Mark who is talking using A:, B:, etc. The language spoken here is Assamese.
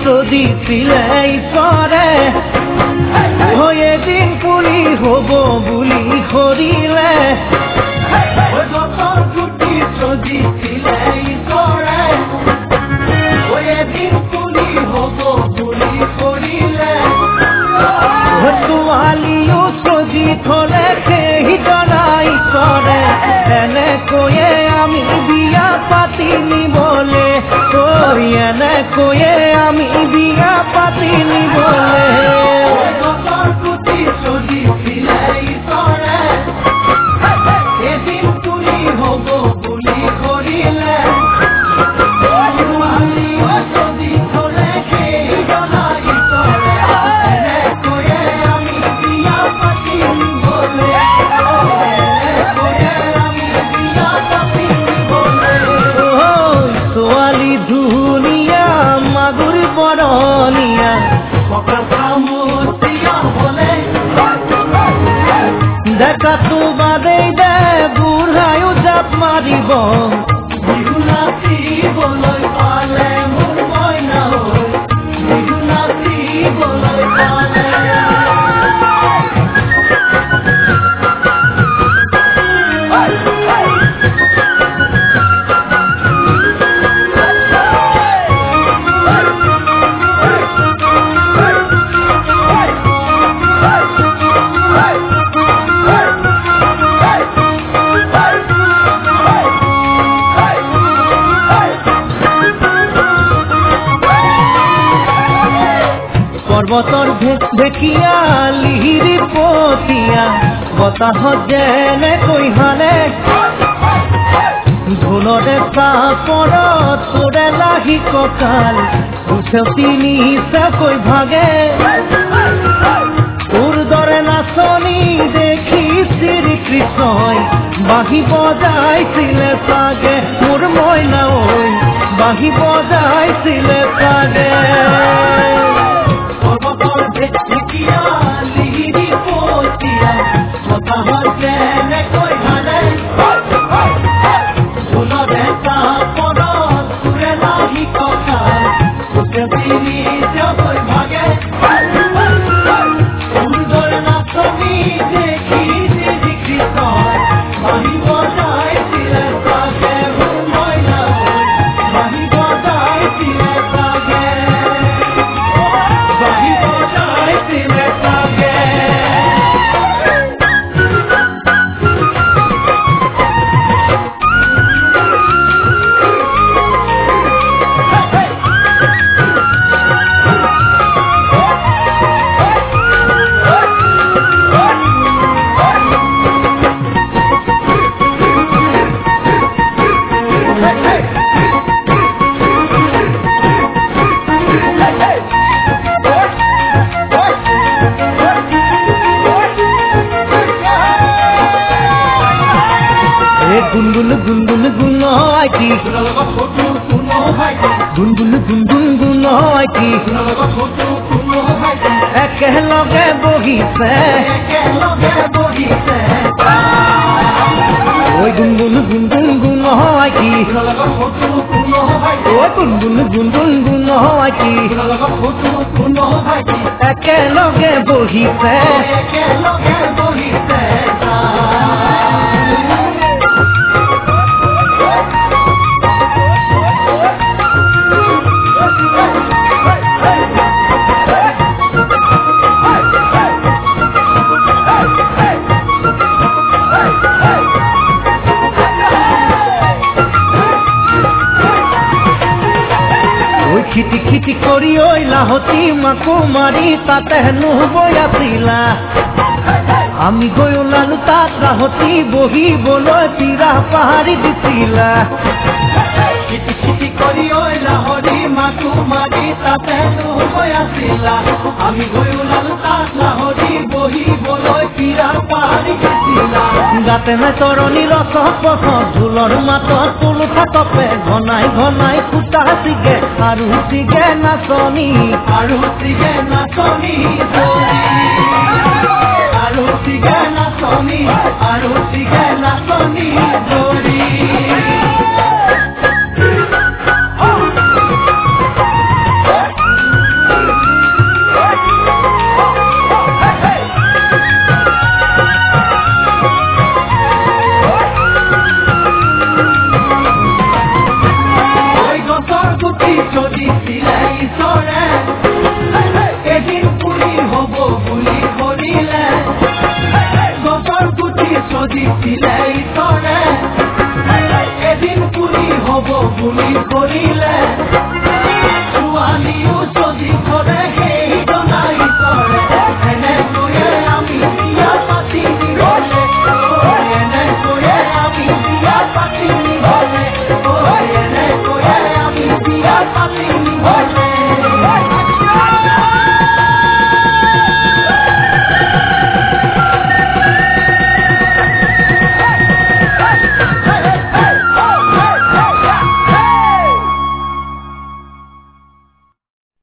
A: দিছিলে ঈশ্বৰে এদিন পুলি হ'ব বুলি সৰিলে গছৰ গুটি দিছিলে ঈশ্বৰে এদিন পুলি হ'ব বুলি সৰিলে ছোৱালীও চজি থলে সেই জনাই কৰে এনেকৈয়ে আমি বিয়া পাতি নিবলে এনেকৈয়ে আমি বিয়া পাতি নিবলে গছৰ গুটি চজিছিলে ঈশ্বৰে এদিন তুলি হ'ব বুলি কৰিলে দেখাতো বাদেই দে বুঢ়ায়ো জাপ মাৰিব বিহু নাচিবলৈ পালে মোৰ মইনা বিহু নাচিবলৈ পালে পৰ্বতৰ ঢেকীয়া লিহিৰি পতীয়া বতাহত যেনেকৈ হালে ঢোলৰে চাপৰত চৰে লাহি কঁকাল উঠতি নিচাকৈ ভাগে তোৰ দৰে নাচনি দেখি শ্ৰীকৃষ্ণই বাঁহী বজাইছিলে চাগে মোৰ মইনা বাঁহী বজাইছিলে চাগে ঢেকীয়া লিহিৰি পতীয়া বতাহত যেনেকৈ হালে ঢোলৰে চাপৰত চৰে লাহি কঁকাল উঠতি নিচাকৈ ভাগে তোৰ দৰে নাচনি দেখি শ্ৰীকৃষ্ণই বাঁহী বজাইছিলে চাগে মোৰ মইনা বাঁহী বজাইছিলে চাগে গুনগুন গুনগুন গুণ আইটি গুনগুন গুনগুন গুণ আইটি একেলগে বহিছে ওই গুনগুন গুনগুন গুণ আইটি ওই গুনগুন গুনগুন গুণ আইটি একেলগে বহিছে খিটি খিটি কৰি ঐ লাহতি মাকো মাৰি তাতে হেনো বয়াছিলা আমি গৈ ওলালো তাত লাহতি বহিবলৈ পিৰা পাহাৰি দিছিলা খিটি খিটি কৰি ঐ লাহতি মাকো মাৰি তাতে হেনো বয়াছিলা আমি গৈ ওলালো তাত লাহতি বহিবলৈ পিৰা পাহাৰি দিছিলা গাতে নাই তৰণি ৰচত পচত ঢোলৰ মাতত তুলুঠা তপে ঘনাই ঘনাই ফুটা চিগে আৰু চিগে নাচনি আৰু চিগে